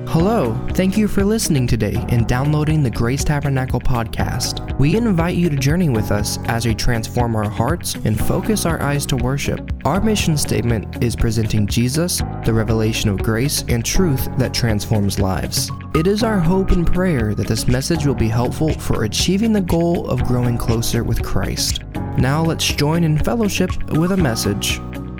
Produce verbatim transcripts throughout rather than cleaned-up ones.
Hello, thank you for listening today and downloading the Grace Tabernacle podcast. We invite you to journey with us as we transform our hearts and focus our eyes to worship. Our mission statement is presenting Jesus, the revelation of grace and truth that transforms lives. It is our hope and prayer that this message will be helpful for achieving the goal of growing closer with Christ. Now let's join in fellowship with a message.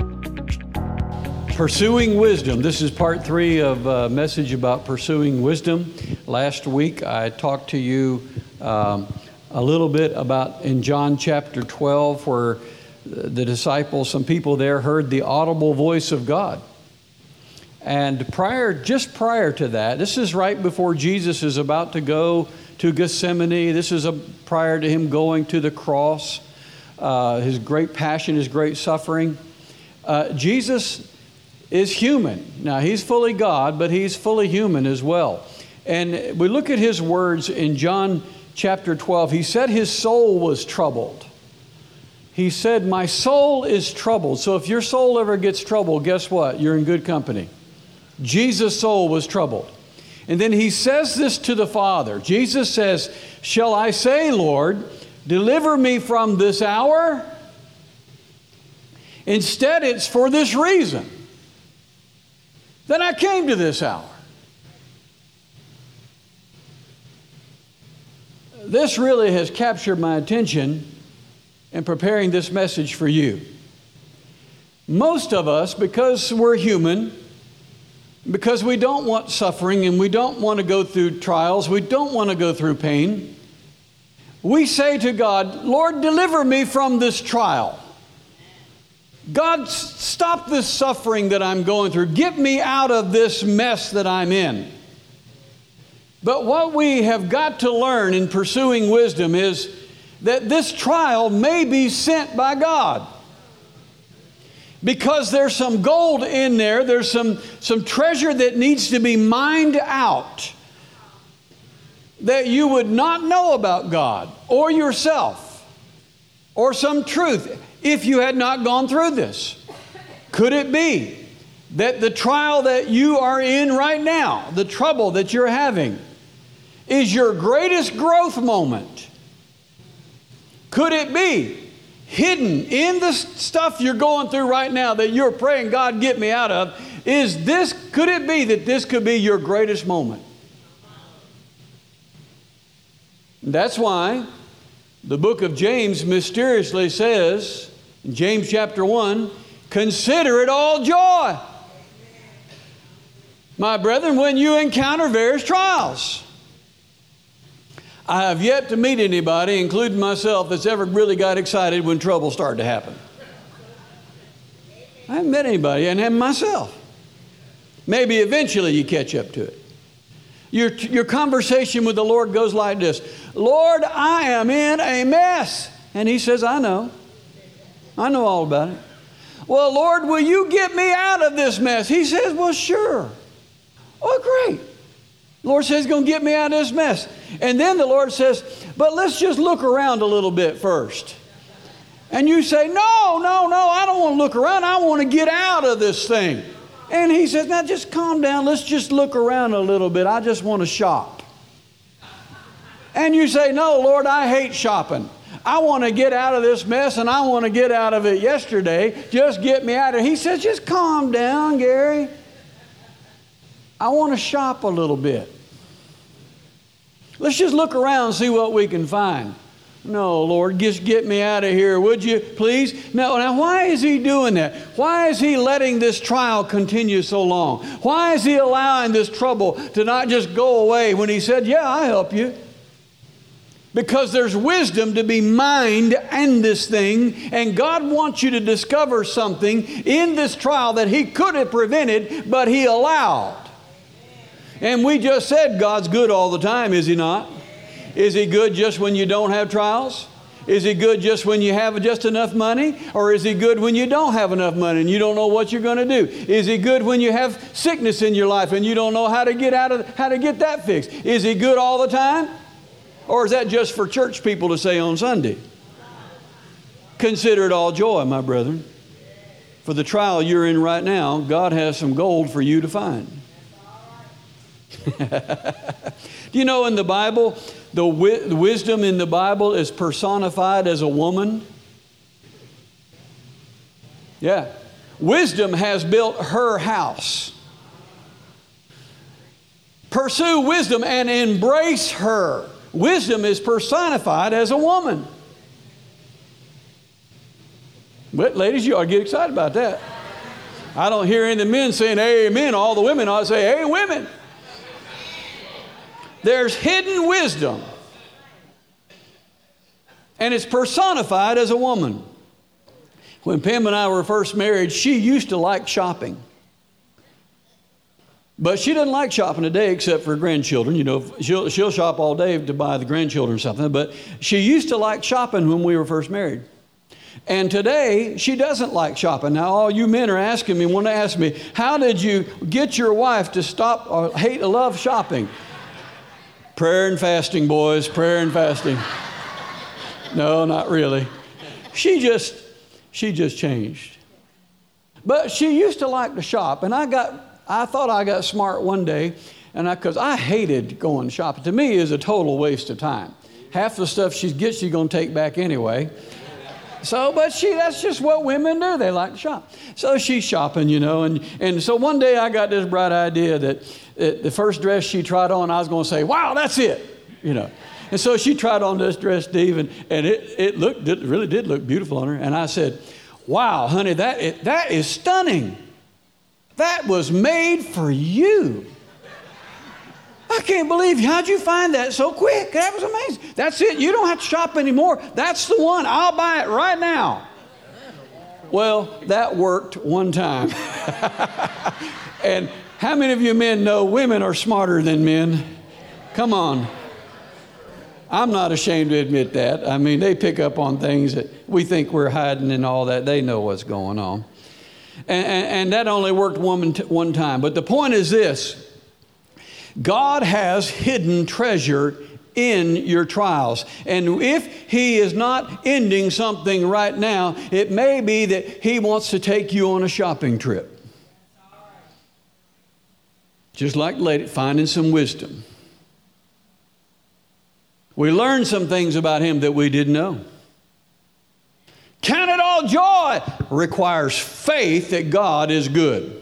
Pursuing wisdom. This is part three of a message about pursuing wisdom. Last week I talked to you um, a little bit about in John chapter twelve, where the disciples, some people there heard the audible voice of God. And prior, just prior to that, this is right before Jesus is about to go to Gethsemane. This is a, prior to him going to the cross, uh, his great passion, his great suffering. Uh, Jesus is human. Now, he's fully God, but he's fully human as well. And we look at his words in John chapter twelve. He said his soul was troubled. He said, my soul is troubled. So if your soul ever gets troubled, guess what? You're in good company. Jesus' soul was troubled. And then he says this to the Father. Jesus says, shall I say, Lord, deliver me from this hour? Instead, it's for this reason that I came to this hour. This really has captured my attention in preparing this message for you. Most of us, because we're human, because we don't want suffering and we don't want to go through trials, we don't want to go through pain, we say to God, Lord, deliver me from this trial. God, stop this suffering that I'm going through. Get me out of this mess that I'm in. But what we have got to learn in pursuing wisdom is that this trial may be sent by God. Because there's some gold in there, there's some, some treasure that needs to be mined out that you would not know about God or yourself or some truth if you had not gone through this. Could it be that the trial that you are in right now, the trouble that you're having, is your greatest growth moment? Could it be hidden in the stuff you're going through right now that you're praying, God, get me out of? Is this, could it be that this could be your greatest moment? That's why the book of James mysteriously says, in James chapter one, consider it all joy, my brethren, when you encounter various trials. I have yet to meet anybody, including myself, that's ever really got excited when trouble started to happen. I haven't met anybody, and haven't myself. Maybe eventually you catch up to it. Your, your conversation with the Lord goes like this. Lord, I am in a mess. And he says, I know. I know all about it. Well, Lord, will you get me out of this mess? He says, well, sure. Oh, great. The Lord says he's going to get me out of this mess. And then the Lord says, but let's just look around a little bit first. And you say, no, no, no, I don't want to look around. I want to get out of this thing. And he says, now just calm down. Let's just look around a little bit. I just want to shop. And you say, no, Lord, I hate shopping. I want to get out of this mess, and I want to get out of it yesterday. Just get me out of it. He says, just calm down, Gary. I want to shop a little bit. Let's just look around and see what we can find. No, Lord, just get me out of here, would you, please? No, now why is he doing that? Why is he letting this trial continue so long? Why is he allowing this trouble to not just go away when he said, yeah, I'll help you? Because there's wisdom to be mined in this thing, and God wants you to discover something in this trial that he could have prevented, but he allowed. And we just said God's good all the time, is he not? Is he good just when you don't have trials? Is he good just when you have just enough money? Or is he good when you don't have enough money and you don't know what you're going to do? Is he good when you have sickness in your life and you don't know how to get out of how to get that fixed? Is he good all the time? Or is that just for church people to say on Sunday? Consider it all joy, my brethren. For the trial you're in right now, God has some gold for you to find. Do you know in the Bible, the, wi- the wisdom in the Bible is personified as a woman? Yeah. Wisdom has built her house. Pursue wisdom and embrace her. Wisdom is personified as a woman. But ladies, you ought to get excited about that. I don't hear any of the men saying amen. All the women ought to say, hey, women. There's hidden wisdom. And it's personified as a woman. When Pam and I were first married, she used to like shopping. But she doesn't like shopping today except for grandchildren. You know, she'll, she'll shop all day to buy the grandchildren something. But she used to like shopping when we were first married. And today, she doesn't like shopping. Now, all you men are asking me, want to ask me, how did you get your wife to stop or hate or love shopping? Prayer and fasting, boys, prayer and fasting. No, not really. She just, she just changed. But she used to like to shop, and I got, I thought I got smart one day, and I, because I hated going shopping. To me, it was a total waste of time. Half the stuff she gets, she's going to take back anyway. So, but she, that's just what women do. They like to shop. So she's shopping, you know, and, and so one day I got this bright idea that, that the first dress she tried on, I was going to say, wow, that's it, you know. And so she tried on this dress, Steve, and, and it, it looked, it really did look beautiful on her. And I said, wow, honey, that is, that is stunning. That was made for you. I can't believe, how'd you find that so quick? That was amazing. That's it. You don't have to shop anymore. That's the one. I'll buy it right now. Well, that worked one time. And how many of you men know women are smarter than men? Come on. I'm not ashamed to admit that. I mean, they pick up on things that we think we're hiding and all that. They know what's going on. And, and, and that only worked one, one time. But the point is this. God has hidden treasure in your trials. And if He is not ending something right now, it may be that He wants to take you on a shopping trip. Just like lady, finding some wisdom. We learned some things about Him that we didn't know. Count it all joy requires faith that God is good.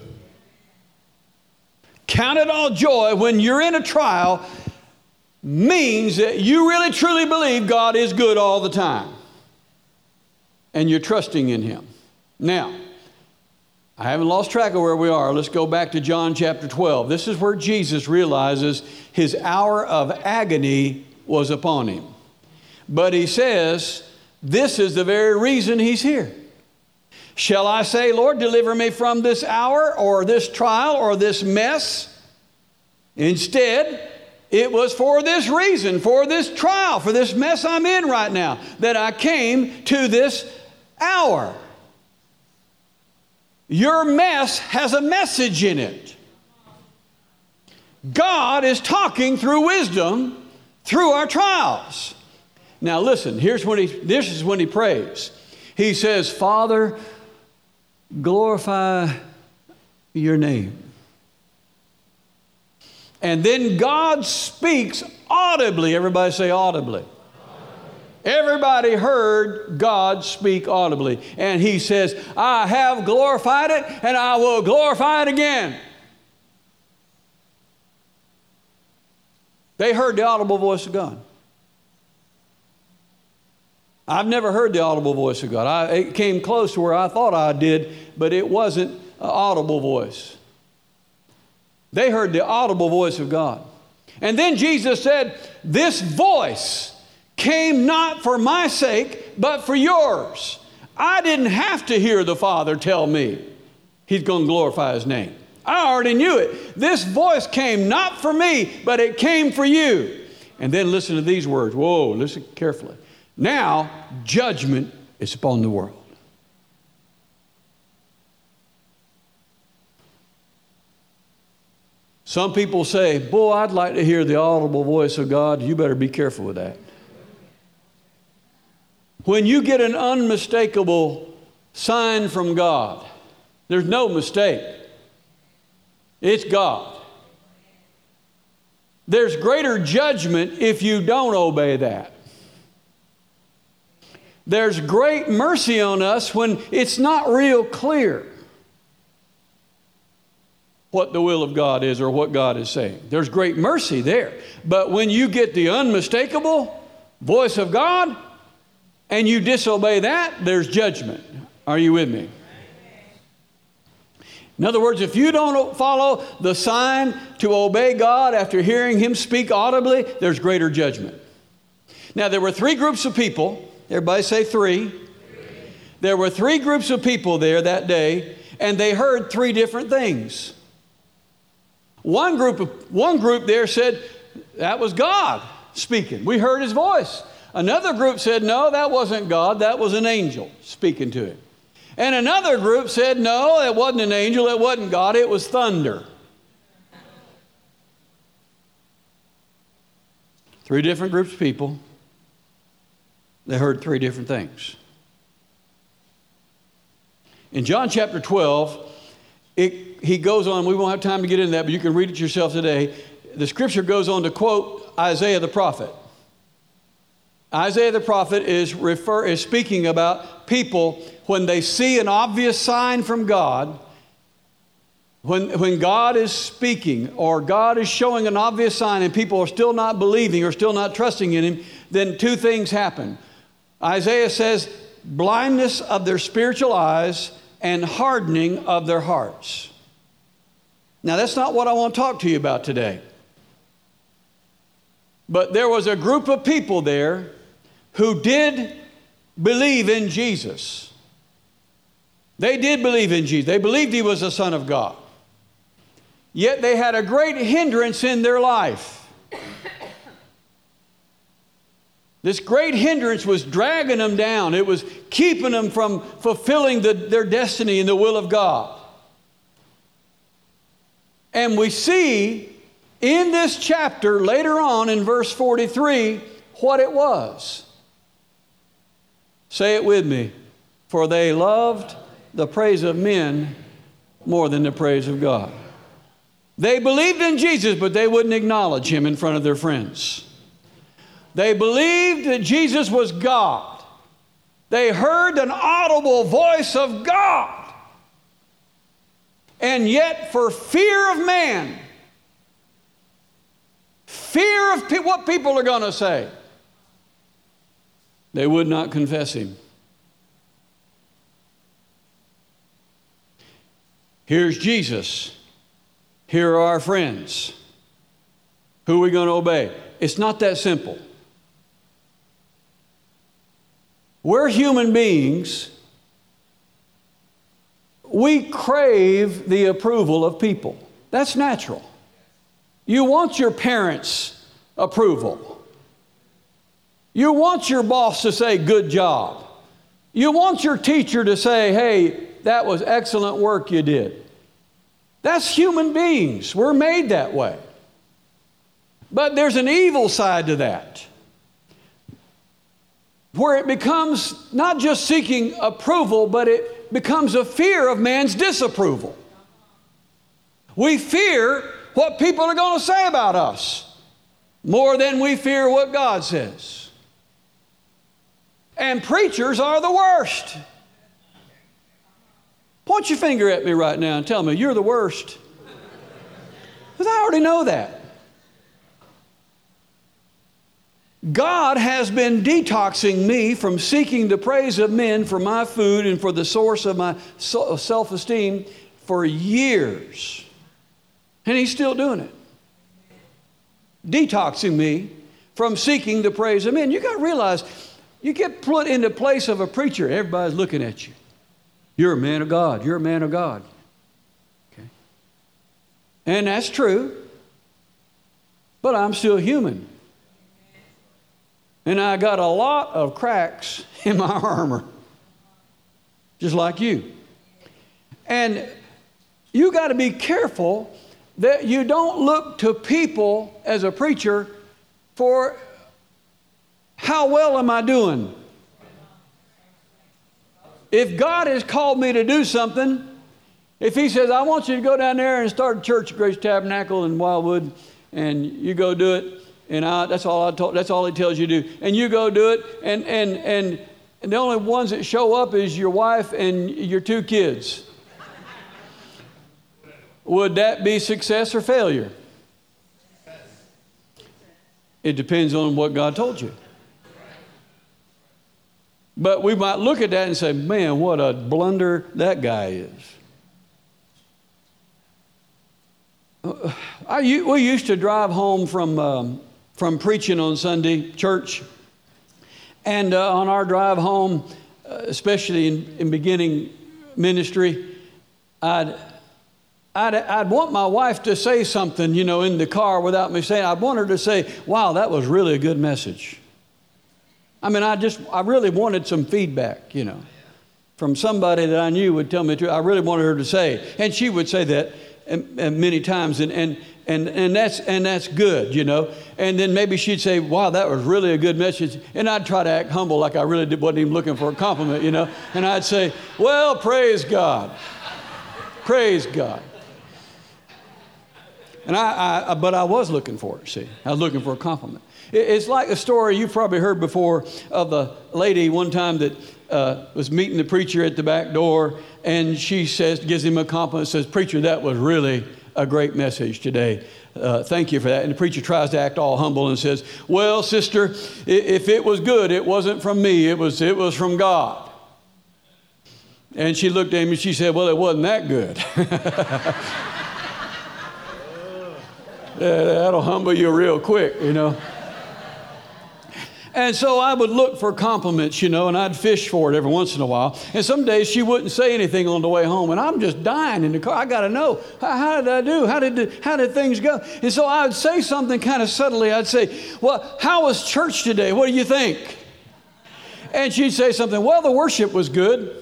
Count it all joy when you're in a trial means that you really truly believe God is good all the time. And you're trusting in Him. Now, I haven't lost track of where we are. Let's go back to John chapter twelve. This is where Jesus realizes His hour of agony was upon Him. But He says, this is the very reason He's here. Shall I say, Lord, deliver me from this hour or this trial or this mess? Instead, it was for this reason, for this trial, for this mess I'm in right now, that I came to this hour. Your mess has a message in it. God is talking through wisdom through our trials. Now listen, here's when he, this is when he prays. He says, Father, glorify your name. And then God speaks audibly. Everybody say audibly. Everybody heard God speak audibly. And He says, I have glorified it and I will glorify it again. They heard the audible voice of God. I've never heard the audible voice of God. I, it came close to where I thought I did, but it wasn't an audible voice. They heard the audible voice of God. And then Jesus said, this voice came not for my sake, but for yours. I didn't have to hear the Father tell me He's going to glorify His name. I already knew it. This voice came not for me, but it came for you. And then listen to these words. Whoa, listen carefully. Now, judgment is upon the world. Some people say, boy, I'd like to hear the audible voice of God. You better be careful with that. When you get an unmistakable sign from God, there's no mistake. It's God. there's greater judgment if you don't obey that. There's great mercy on us when it's not real clear what the will of God is or what God is saying. There's great mercy there. But when you get the unmistakable voice of God and you disobey that, there's judgment. Are you with me? In other words, if you don't follow the sign to obey God after hearing Him speak audibly, there's greater judgment. Now, there were three groups of people. Everybody say three. three. There were three groups of people there that day, and they heard three different things. One group, of, one group there said, that was God speaking. We heard His voice. Another group said, no, that wasn't God. That was an angel speaking to him. And another group said, no, it wasn't an angel. It wasn't God. It was thunder. Three different groups of people. They heard three different things. In John chapter twelve, it, he goes on, we won't have time to get into that, but you can read it yourself today. The scripture goes on to quote Isaiah the prophet. Isaiah the prophet is, refer, is speaking about people when they see an obvious sign from God, when, when God is speaking or God is showing an obvious sign and people are still not believing or still not trusting in Him, then two things happen. Isaiah says, blindness of their spiritual eyes and hardening of their hearts. Now, that's not what I want to talk to you about today. But there was a group of people there who did believe in Jesus. They did believe in Jesus. They believed He was the Son of God. Yet they had a great hindrance in their life. This great hindrance was dragging them down. It was keeping them from fulfilling the, their destiny and the will of God. And we see in this chapter, later on in verse forty-three, what it was. Say it with me. For they loved the praise of men more than the praise of God. They believed in Jesus, but they wouldn't acknowledge Him in front of their friends. They believed that Jesus was God. They heard an audible voice of God. And yet, for fear of man, fear of pe- what people are going to say, they would not confess Him. Here's Jesus. Here are our friends. Who are we going to obey? It's not that simple. We're human beings. We crave the approval of people. That's natural. You want your parents' approval. You want your boss to say, good job. You want your teacher to say, hey, that was excellent work you did. That's human beings. We're made that way. But there's an evil side to that, where it becomes not just seeking approval, but it becomes a fear of man's disapproval. We fear what people are going to say about us more than we fear what God says. And preachers are the worst. Point your finger at me right now and tell me, you're the worst. Because I already know that. God has been detoxing me from seeking the praise of men for my food and for the source of my self-esteem for years. And He's still doing it. Detoxing me from seeking the praise of men. You got to realize, you get put in the place of a preacher, everybody's looking at you. You're a man of God. You're a man of God. Okay. And that's true. But I'm still human. And I got a lot of cracks in my armor. Just like you. And you got to be careful that you don't look to people as a preacher for how well am I doing. If God has called me to do something, if He says, I want you to go down there and start a church at Grace Tabernacle in Wildwood, and you go do it, and I, that's all I told, that's all he tells you to do. And you go do it, and, and, and, and the only ones that show up is your wife and your two kids. Would that be success or failure? It depends on what God told you. But we might look at that and say, man, what a blunder that guy is. I, we used to drive home from, um, from preaching on Sunday, church. And uh, on our drive home, uh, especially in, in beginning ministry, I'd, I'd, I'd want my wife to say something, you know, in the car without me saying. I'd want her to say, wow, that was really a good message. I mean, I just, I really wanted some feedback, you know, from somebody that I knew would tell me to. I really wanted her to say, and she would say that and, and many times, and, and, and, and that's, and that's good, you know. And then maybe she'd say, wow, that was really a good message. And I'd try to act humble like I really did, wasn't even looking for a compliment, you know. And I'd say, well, praise God. Praise God. And I, I, but I was looking for it, see. I was looking for a compliment. It's like a story you've probably heard before of a lady one time that uh, was meeting the preacher at the back door, and she says, gives him a compliment, says, preacher, that was really a great message today. Uh, thank you for that. And the preacher tries to act all humble and says, well, sister, if it was good, it wasn't from me, it was, it was from God. And she looked at him and she said, well, it wasn't that good. That'll humble you real quick, you know. And so I would look for compliments, you know, and I'd fish for it every once in a while. And some days she wouldn't say anything on the way home, and I'm just dying in the car. I got to know, how, how did I do? How did, how did things go? And so I would say something kind of subtly. I'd say, well, how was church today? What do you think? And she'd say something, well, the worship was good.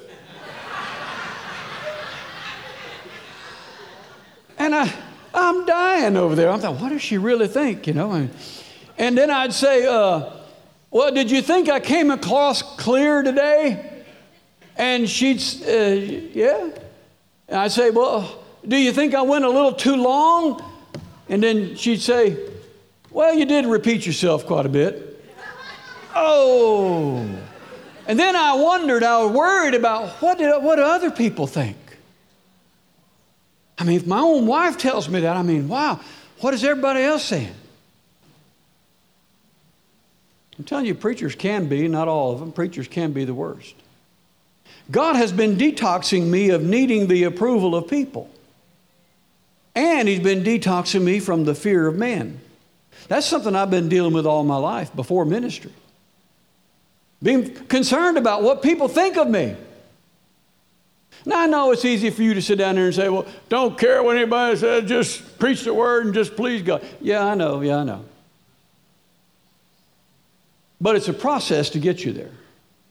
And I, I'm dying over there. I'm thinking, what does she really think, you know? And, and then I'd say, uh, well, did you think I came across clear today? And she'd, uh, yeah. And I'd say, well, do you think I went a little too long? And then she'd say, well, you did repeat yourself quite a bit. Oh. And then I wondered, I was worried about what did what do other people think? I mean, if my own wife tells me that, I mean, wow, what is everybody else saying? I'm telling you, preachers can be, not all of them, preachers can be the worst. God has been detoxing me of needing the approval of people. And He's been detoxing me from the fear of man. That's something I've been dealing with all my life before ministry. Being concerned about what people think of me. Now, I know it's easy for you to sit down there and say, well, don't care what anybody says, just preach the word and just please God. Yeah, I know, yeah, I know. But it's a process to get you there.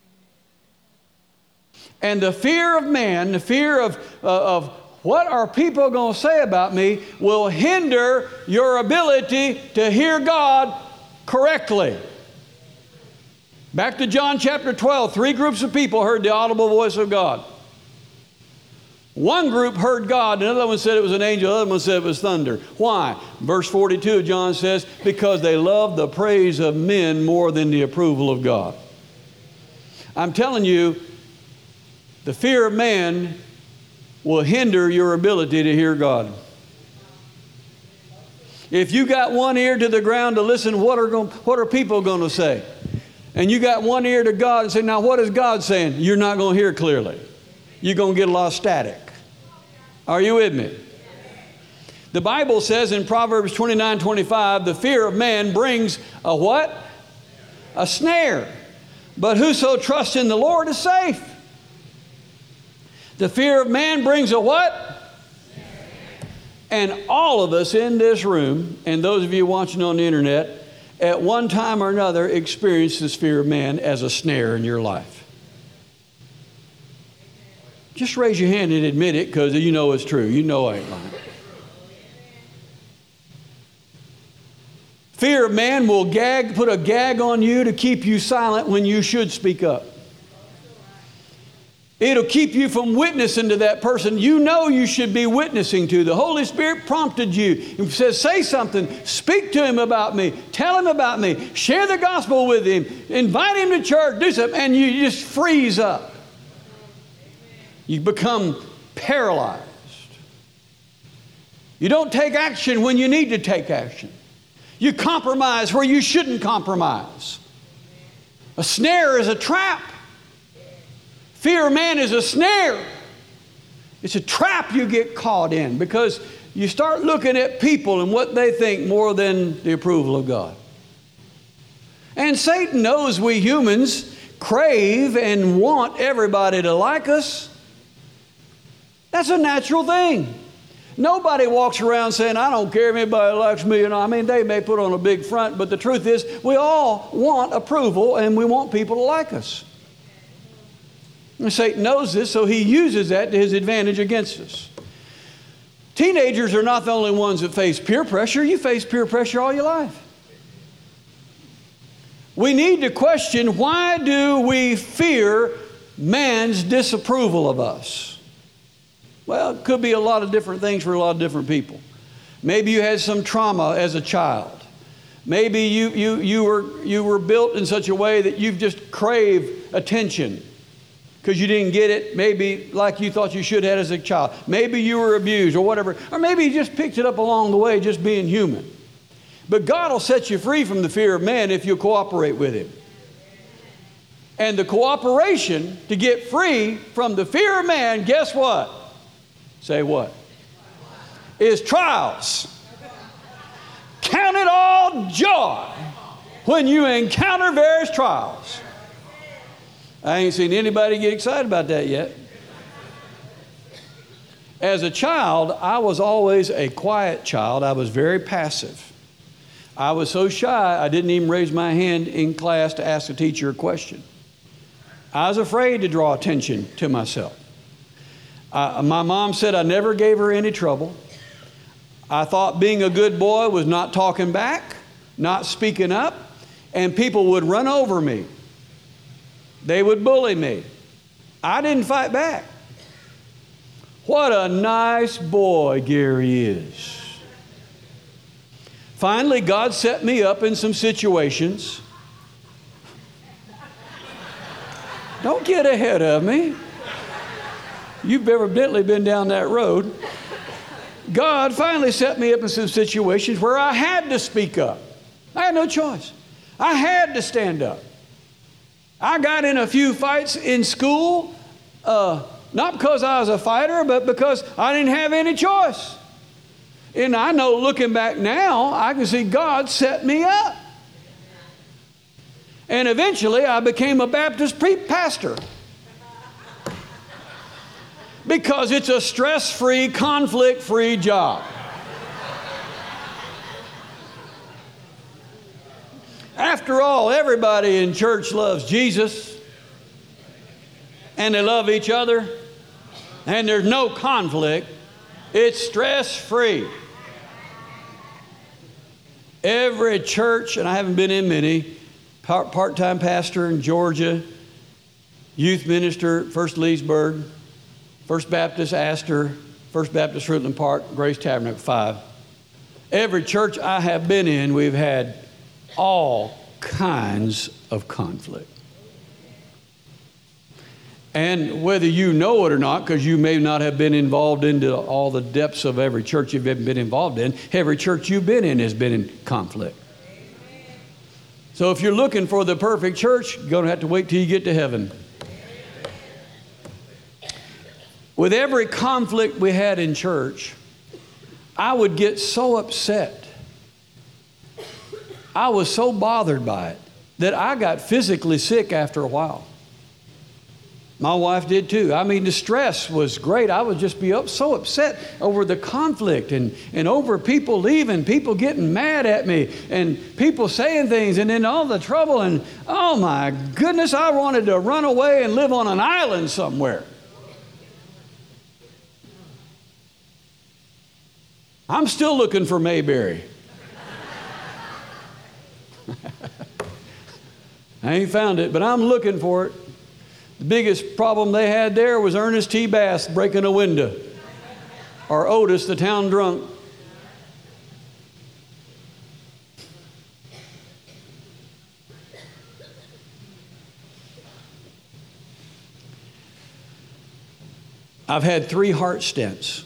And the fear of man, the fear of, uh, of what are people going to say about me will hinder your ability to hear God correctly. Back to John chapter twelve, three groups of people heard the audible voice of God. One group heard God, another one said it was an angel, another one said it was thunder. Why? Verse forty-two of John says, because they loved the praise of men more than the approval of God. I'm telling you, the fear of man will hinder your ability to hear God. If you got one ear to the ground to listen, what are, going, what are people going to say? And you got one ear to God and say, now what is God saying? You're not going to hear clearly. You're going to get a lot of static. Are you with me? The Bible says in Proverbs twenty-nine twenty-five, the fear of man brings a what? A snare. But whoso trusts in the Lord is safe. The fear of man brings a what? And all of us in this room, and those of you watching on the internet, at one time or another experience this fear of man as a snare in your life. Just raise your hand and admit it, because you know it's true. You know I ain't lying. Fear of man will gag, put a gag on you to keep you silent when you should speak up. It'll keep you from witnessing to that person you know you should be witnessing to. The Holy Spirit prompted you. He says, say something. Speak to him about me. Tell him about me. Share the gospel with him. Invite him to church. Do something. And you just freeze up. You become paralyzed. You don't take action when you need to take action. You compromise where you shouldn't compromise. A snare is a trap. Fear of man is a snare. It's a trap you get caught in because you start looking at people and what they think more than the approval of God. And Satan knows we humans crave and want everybody to like us. That's a natural thing. Nobody walks around saying, I don't care if anybody likes me. You know, I mean, they may put on a big front, but the truth is we all want approval and we want people to like us. And Satan knows this, so he uses that to his advantage against us. Teenagers are not the only ones that face peer pressure. You face peer pressure all your life. We need to question, why do we fear man's disapproval of us? Well, it could be a lot of different things for a lot of different people. Maybe you had some trauma as a child. Maybe you, you, you, were, you were built in such a way that you've just craved attention because you didn't get it maybe like you thought you should have as a child. Maybe you were abused or whatever. Or maybe you just picked it up along the way just being human. But God will set you free from the fear of man if you cooperate with him. And the cooperation to get free from the fear of man, guess what? Say what? Is trials. Count it all joy when you encounter various trials. I ain't seen anybody get excited about that yet. As a child, I was always a quiet child. I was very passive. I was so shy, I didn't even raise my hand in class to ask a teacher a question. I was afraid to draw attention to myself. Uh, my mom said I never gave her any trouble. I thought being a good boy was not talking back, not speaking up, and people would run over me. They would bully me. I didn't fight back. What a nice boy Gary is. Finally, God set me up in some situations. Don't get ahead of me. You've evidently been down that road. God finally set me up in some situations where I had to speak up. I had no choice. I had to stand up. I got in a few fights in school, uh, not because I was a fighter, but because I didn't have any choice. And I know looking back now, I can see God set me up. And eventually I became a Baptist pastor. Because it's a stress-free, conflict-free job. After all, everybody in church loves Jesus, and they love each other, and there's no conflict. It's stress-free. Every church, and I haven't been in many, part-time pastor in Georgia, youth minister at First Leesburg, First Baptist Astor, First Baptist Fruitland Park, Grace Tabernacle five. Every church I have been in, we've had all kinds of conflict. And whether you know it or not, because you may not have been involved into all the depths of every church you've ever been involved in, every church you've been in has been in conflict. So if you're looking for the perfect church, you're going to have to wait till you get to heaven. With every conflict we had in church, I would get so upset. I was so bothered by it that I got physically sick after a while. My wife did too. I mean, the stress was great. I would just be up, so upset over the conflict and, and over people leaving, people getting mad at me, and people saying things, and then all the trouble. And oh my goodness, I wanted to run away and live on an island somewhere. I'm still looking for Mayberry. I ain't found it, but I'm looking for it. The biggest problem they had there was Ernest T. Bass breaking a window, or Otis, the town drunk. I've had three heart stents.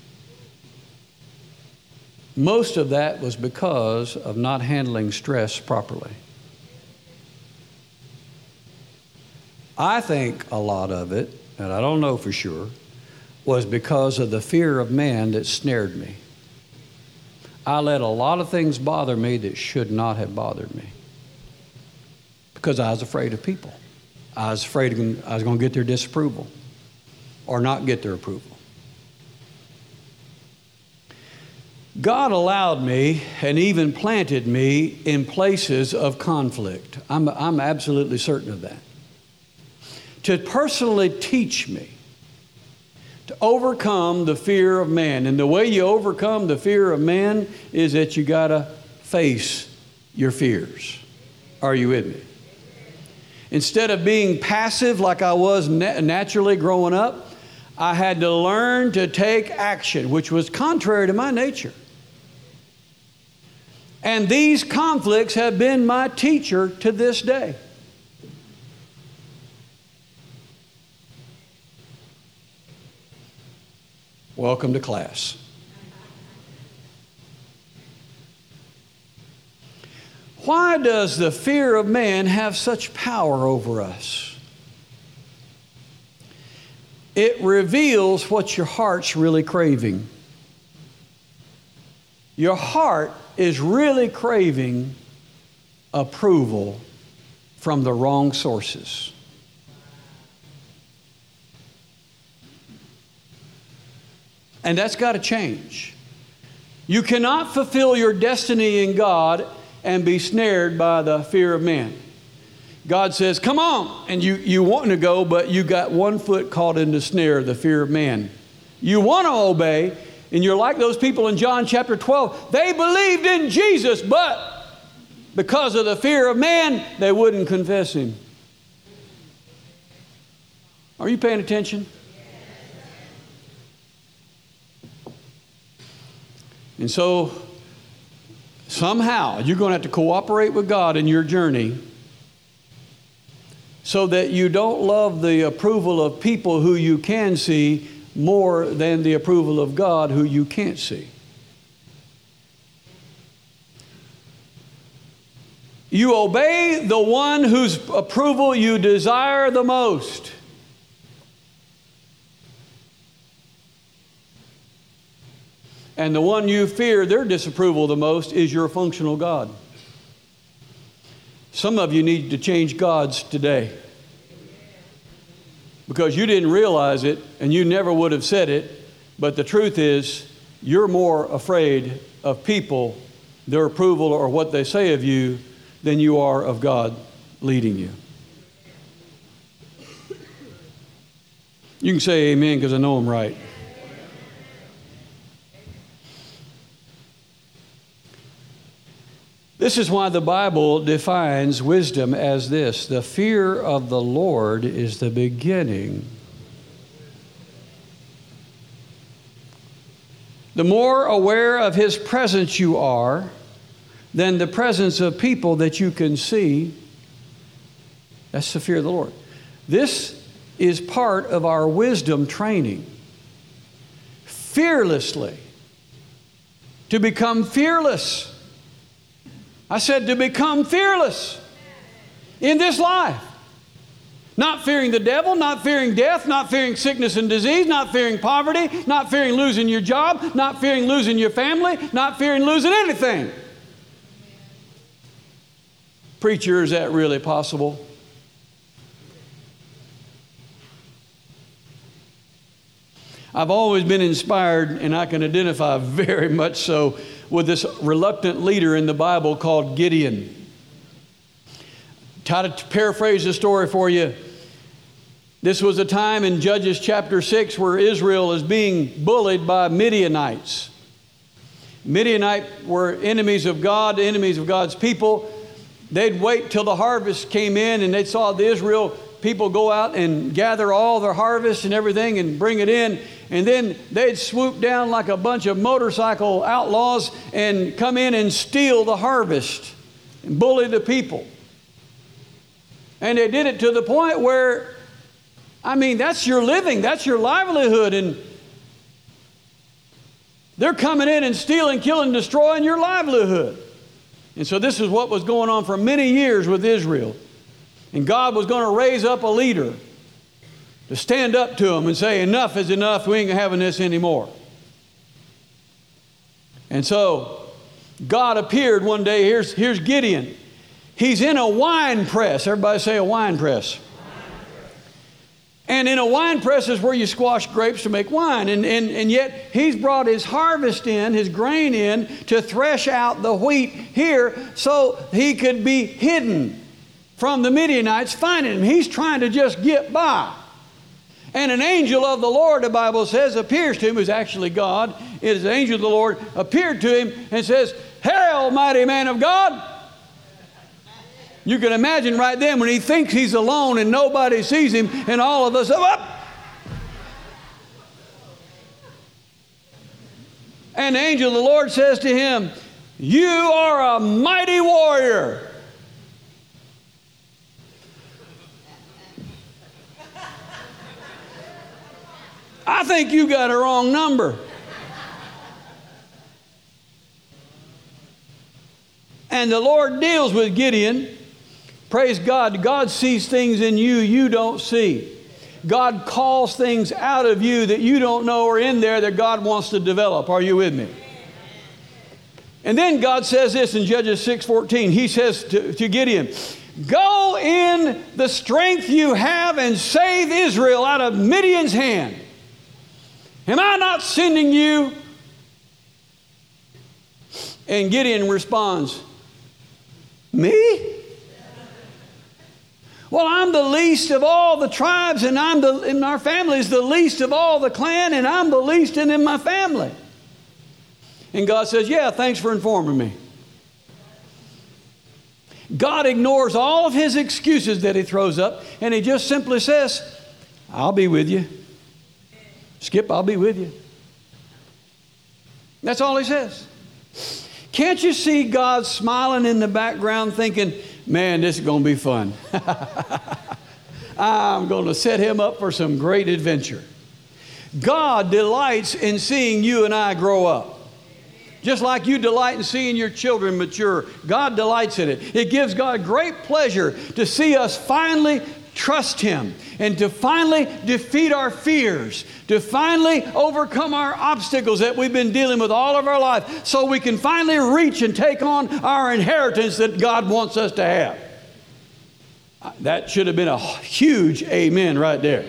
Most of that was because of not handling stress properly. I think a lot of it, and I don't know for sure, was because of the fear of man that snared me. I let a lot of things bother me that should not have bothered me because I was afraid of people. I was afraid of, I was going to get their disapproval or not get their approval. God allowed me and even planted me in places of conflict. I'm, I'm absolutely certain of that. To personally teach me to overcome the fear of man. And the way you overcome the fear of man is that you got to face your fears. Are you with me? Instead of being passive like I was na- naturally growing up, I had to learn to take action, which was contrary to my nature. And these conflicts have been my teacher to this day. Welcome to class. Why does the fear of man have such power over us? It reveals what your heart's really craving. Your heart is really craving approval from the wrong sources. And that's got to change. You cannot fulfill your destiny in God and be snared by the fear of man. God says, come on. And you, you want to go, but you got one foot caught in the snare of the fear of man. You want to obey, and you're like those people in John chapter twelve. They believed in Jesus, but because of the fear of man, they wouldn't confess him. Are you paying attention? And so, somehow, you're going to have to cooperate with God in your journey so that you don't love the approval of people who you can see more than the approval of God who you can't see. You obey the one whose approval you desire the most. And the one you fear their disapproval the most is your functional God. Some of you need to change gods today because you didn't realize it and you never would have said it, but the truth is you're more afraid of people, their approval or what they say of you than you are of God leading you. You can say amen because I know I'm right. This is why the Bible defines wisdom as this: the fear of the Lord is the beginning. The more aware of His presence you are than the presence of people that you can see, that's the fear of the Lord. This is part of our wisdom training. Fearlessly. To become fearless. I said to become fearless in this life. Not fearing the devil, not fearing death, not fearing sickness and disease, not fearing poverty, not fearing losing your job, not fearing losing your family, not fearing losing anything. Preacher, is that really possible? I've always been inspired, and I can identify very much so, with this reluctant leader in the Bible called Gideon. Try to paraphrase the story for you. This was a time in Judges chapter six where Israel is being bullied by Midianites. Midianites were enemies of God, enemies of God's people. They'd wait till the harvest came in and they saw the Israel people go out and gather all their harvest and everything and bring it in. And then they'd swoop down like a bunch of motorcycle outlaws and come in and steal the harvest and bully the people. And they did it to the point where, I mean, that's your living, that's your livelihood. And they're coming in and stealing, killing, destroying your livelihood. And so this is what was going on for many years with Israel. And God was going to raise up a leader to stand up to them and say, enough is enough, we ain't having this anymore. And so God appeared one day. Here's, here's Gideon. He's in a wine press. Everybody say a wine press. And in a wine press is where you squash grapes to make wine. And, and, and yet he's brought his harvest in, his grain in, to thresh out the wheat here so he could be hidden from the Midianites finding him. He's trying to just get by. And an angel of the Lord, the Bible says, appears to him. It was actually God. It is an angel of the Lord appeared to him and says, "Hail, mighty man of God." You can imagine right then when he thinks he's alone and nobody sees him, and all of us up. And the angel of the Lord says to him, "You are a mighty warrior." I think you got a wrong number. And the Lord deals with Gideon. Praise God. God sees things in you you don't see. God calls things out of you that you don't know are in there that God wants to develop. Are you with me? And then God says this in Judges six fourteen. He says to, to Gideon, "Go in the strength you have and save Israel out of Midian's hand. Am I not sending you?" And Gideon responds, "Me? Well, I'm the least of all the tribes, and I'm the, in our family is the least of all the clan, and I'm the least in, in my family." And God says, "Yeah, thanks for informing me." God ignores all of his excuses that he throws up, and he just simply says, "I'll be with you. Skip, I'll be with you." That's all he says. Can't you see God smiling in the background thinking, man, this is going to be fun. I'm going to set him up for some great adventure. God delights in seeing you and I grow up. Just like you delight in seeing your children mature, God delights in it. It gives God great pleasure to see us finally trust him and to finally defeat our fears, to finally overcome our obstacles that we've been dealing with all of our life, so we can finally reach and take on our inheritance that God wants us to have. That should have been a huge amen right there.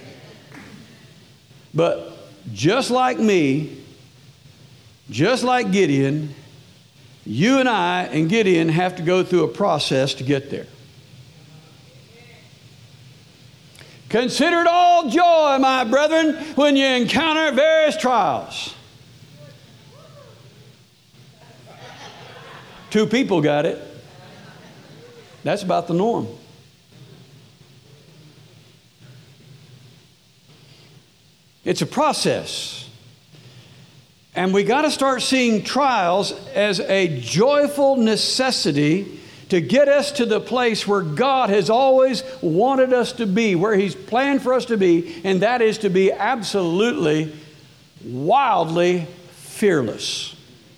But just like me, just like Gideon, you and I and Gideon have to go through a process to get there. Consider it all joy, my brethren, when you encounter various trials. Two people got it. That's about the norm. It's a process. And we got to start seeing trials as a joyful necessity to get us to the place where God has always wanted us to be, where he's planned for us to be, and that is to be absolutely, wildly fearless.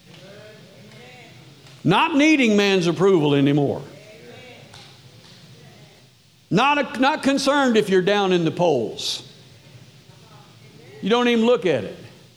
Not needing man's approval anymore. Not, not concerned if you're down in the polls. You don't even look at it.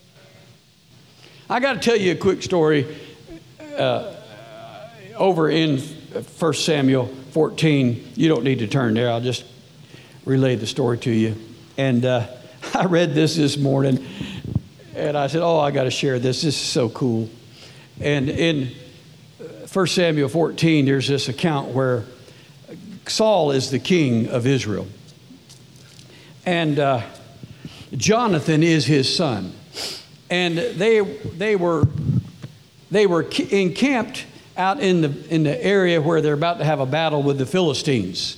I got to tell you a quick story uh, over in First Samuel fourteen. You don't need to turn there. I'll just relay the story to you. And uh, I read this this morning, and I said, oh, I got to share this. This is so cool. And in First Samuel fourteen, there's this account where Saul is the king of Israel. And uh, Jonathan is his son. And they they were they were encamped out in the in the area where they're about to have a battle with the Philistines.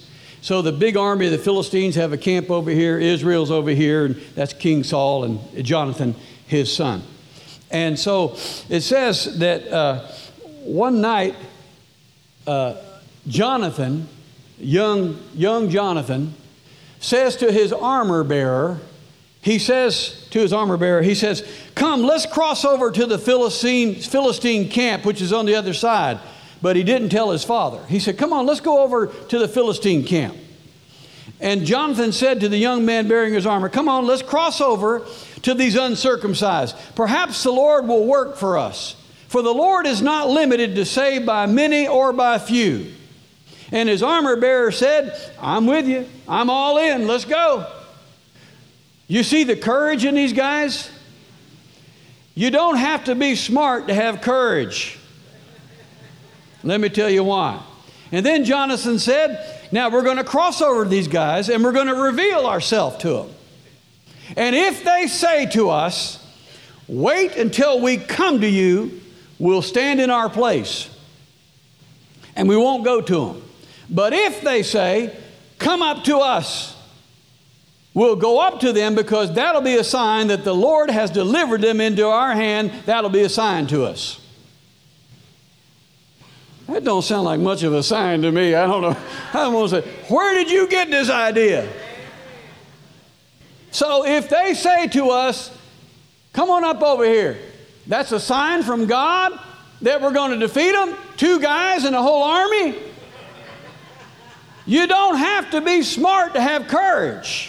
So the big army of the Philistines have a camp over here. Israel's over here, and that's King Saul and Jonathan, his son. And so it says that uh, one night, uh, Jonathan, young, young Jonathan, says to his armor bearer, he says to his armor bearer, he says, come, let's cross over to the Philistine, Philistine camp, which is on the other side. But he didn't tell his father. He said, come on, let's go over to the Philistine camp. And Jonathan said to the young man bearing his armor, come on, let's cross over to these uncircumcised. Perhaps the Lord will work for us. For the Lord is not limited to save by many or by few. And his armor bearer said, I'm with you. I'm all in. Let's go. You see the courage in these guys? You don't have to be smart to have courage. Let me tell you why. And then Jonathan said, now we're going to cross over to these guys and we're going to reveal ourselves to them. And if they say to us, wait until we come to you, we'll stand in our place. And we won't go to them. But if they say, come up to us, we'll go up to them, because that'll be a sign that the Lord has delivered them into our hand. That'll be a sign to us. That don't sound like much of a sign to me. I don't know. I want to say, where did you get this idea? So if they say to us, come on up over here, that's a sign from God that we're going to defeat them? Two guys and a whole army? You don't have to be smart to have courage.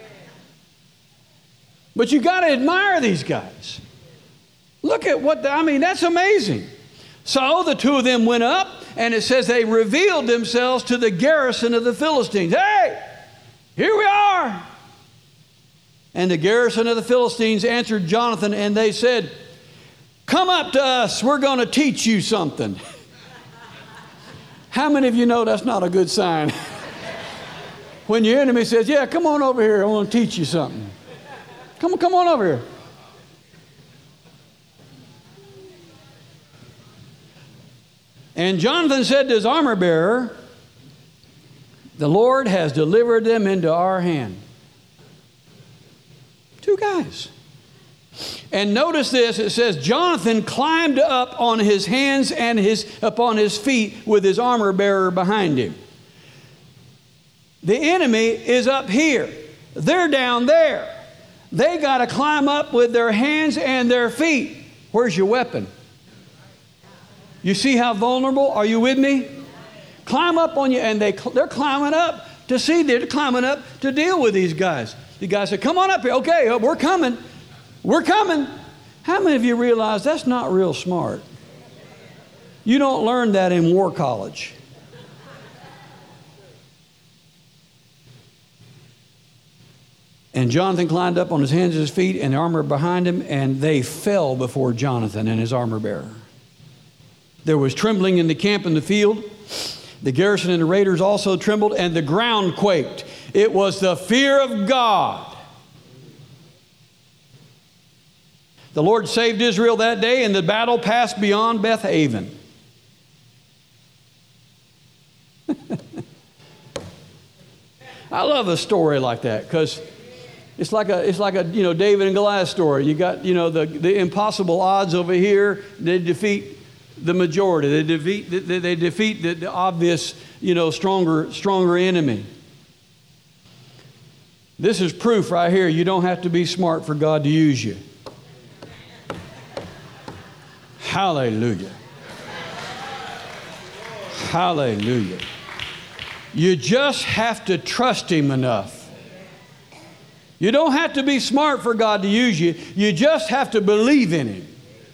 But you got to admire these guys. Look at what, the, I mean, that's amazing. So the two of them went up, and it says they revealed themselves to the garrison of the Philistines. Hey, here we are. And the garrison of the Philistines answered Jonathan, and they said, come up to us. We're going to teach you something. How many of you know that's not a good sign? When your enemy says, yeah, come on over here. I want to teach you something. Come on, come on over here. And Jonathan said to his armor bearer, the Lord has delivered them into our hand. Two guys. And notice this, it says, Jonathan climbed up on his hands and his upon his feet with his armor bearer behind him. The enemy is up here. They're down there. They got to climb up with their hands and their feet. Where's your weapon? You see how vulnerable? Are you with me? Climb up on you, and they, they're climbing up to see, they're climbing up to deal with these guys. The guy said, come on up here. Okay, we're coming. We're coming. How many of you realize that's not real smart? You don't learn that in war college. And Jonathan climbed up on his hands and his feet and the armor behind him, and they fell before Jonathan and his armor bearer. There was trembling in the camp in the field. The garrison and the raiders also trembled, and the ground quaked. It was the fear of God. The Lord saved Israel that day, and the battle passed beyond Beth Aven. I love a story like that, because it's like a it's like a you know David and Goliath story. You got you know the the impossible odds over here. They defeat the majority. They defeat they, they defeat the, the obvious you know stronger stronger enemy. This is proof right here. You don't have to be smart for God to use you. Hallelujah. Hallelujah. You just have to trust Him enough. You don't have to be smart for God to use you. You just have to believe in Him.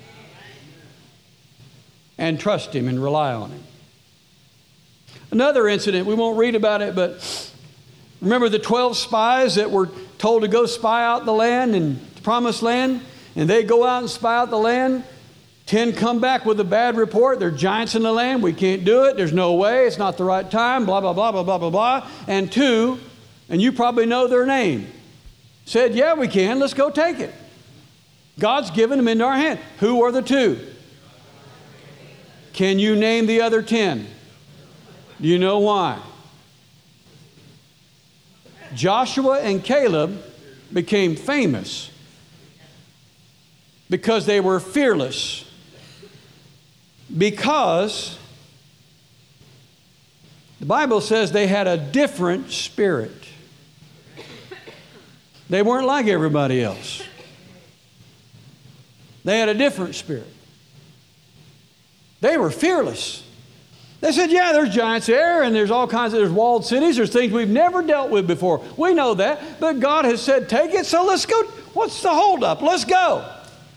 And trust Him and rely on Him. Another incident, we won't read about it, but remember the twelve spies that were told to go spy out the land and the promised land? And they go out and spy out the land. Ten come back with a bad report. There are giants in the land. We can't do it. There's no way. It's not the right time. Blah, blah, blah, blah, blah, blah, blah. And two, and you probably know their name, said, yeah, we can. Let's go take it. God's given them into our hand. Who are the two? Can you name the other ten? Do you know why? Joshua and Caleb became famous because they were fearless. Because the Bible says they had a different spirit. They weren't like everybody else. They had a different spirit. They were fearless. They said, yeah, there's giants there, and there's all kinds of, there's walled cities, there's things we've never dealt with before. We know that, but God has said, take it, so let's go. What's the holdup? Let's go.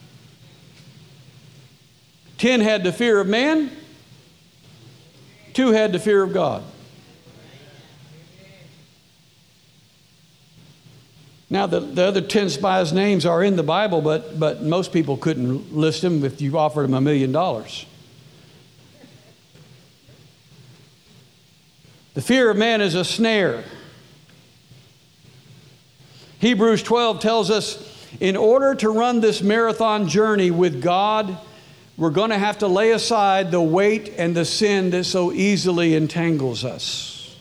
Ten had the fear of man. Two had the fear of God. Now, the, the other ten spies' names are in the Bible, but, but most people couldn't list them if you offered them a million dollars. The fear of man is a snare. Hebrews twelve tells us, in order to run this marathon journey with God, we're going to have to lay aside the weight and the sin that so easily entangles us.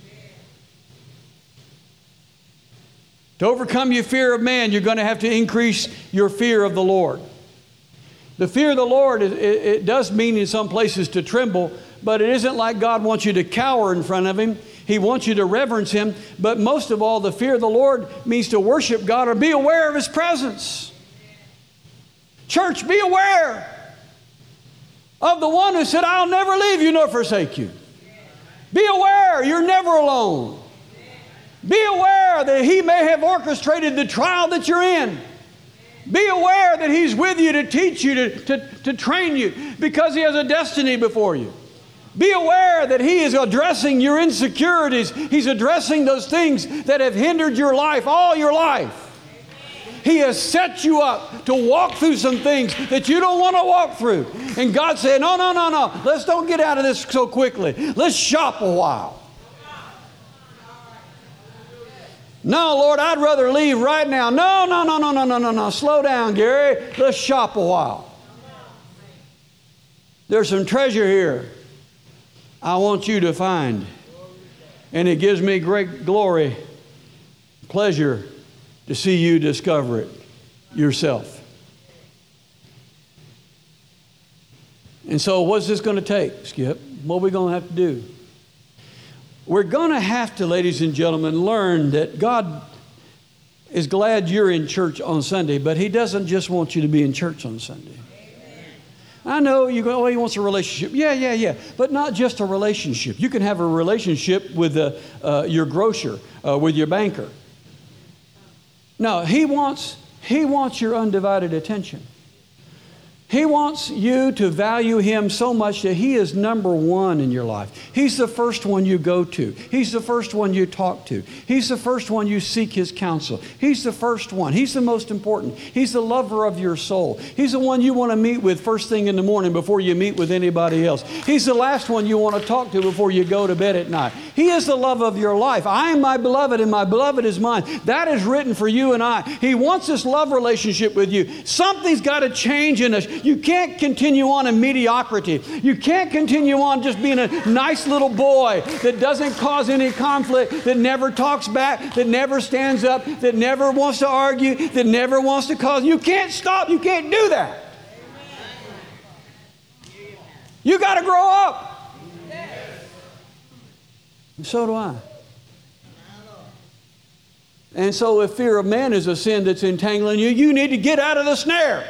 To overcome your fear of man, you're going to have to increase your fear of the Lord. The fear of the Lord, it, it does mean in some places to tremble, but it isn't like God wants you to cower in front of Him. He wants you to reverence Him. But most of all, the fear of the Lord means to worship God or be aware of His presence. Church, be aware of the one who said, I'll never leave you nor forsake you. Be aware you're never alone. Be aware that He may have orchestrated the trial that you're in. Be aware that He's with you to teach you, to, to, to train you, because He has a destiny before you. Be aware that He is addressing your insecurities. He's addressing those things that have hindered your life all your life. He has set you up to walk through some things that you don't want to walk through. And God said, no, no, no, no. Let's don't get out of this so quickly. Let's shop a while. No, Lord, I'd rather leave right now. No, no, no, no, no, no, no, no. Slow down, Gary. Let's shop a while. There's some treasure here I want you to find. And it gives me great glory, pleasure to see you discover it yourself. And so what's this going to take, Skip? What are we going to have to do? We're going to have to, ladies and gentlemen, learn that God is glad you're in church on Sunday, but He doesn't just want you to be in church on Sunday. I know you go, oh, He wants a relationship. Yeah, yeah, yeah. But not just a relationship. You can have a relationship with uh, uh, your grocer, uh, with your banker. No, He wants, He wants your undivided attention. He wants you to value Him so much that He is number one in your life. He's the first one you go to. He's the first one you talk to. He's the first one you seek His counsel. He's the first one. He's the most important. He's the lover of your soul. He's the one you want to meet with first thing in the morning before you meet with anybody else. He's the last one you want to talk to before you go to bed at night. He is the love of your life. I am my beloved and my beloved is mine. That is written for you and I. He wants this love relationship with you. Something's got to change in us. You can't continue on in mediocrity. You can't continue on just being a nice little boy that doesn't cause any conflict, that never talks back, that never stands up, that never wants to argue, that never wants to cause. You can't stop. You can't do that. You got to grow up. And so do I. And so if fear of man is a sin that's entangling you, you need to get out of the snare.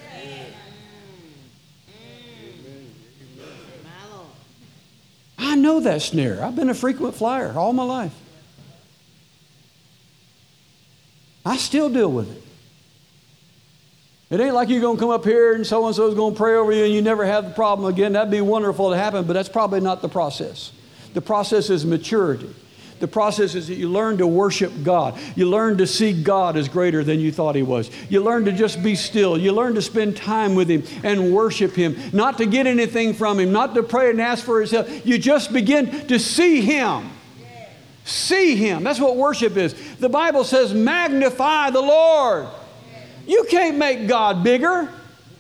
I know that snare. I've been a frequent flyer all my life. I still deal with it. It ain't like you're going to come up here and so-and-so is going to pray over you and you never have the problem again. That'd be wonderful to happen, but that's probably not the process. The process is maturity. The process is that you learn to worship God. You learn to see God as greater than you thought He was. You learn to just be still. You learn to spend time with Him and worship Him. Not to get anything from Him. Not to pray and ask for His help. You just begin to see Him. See Him. That's what worship is. The Bible says, magnify the Lord. You can't make God bigger.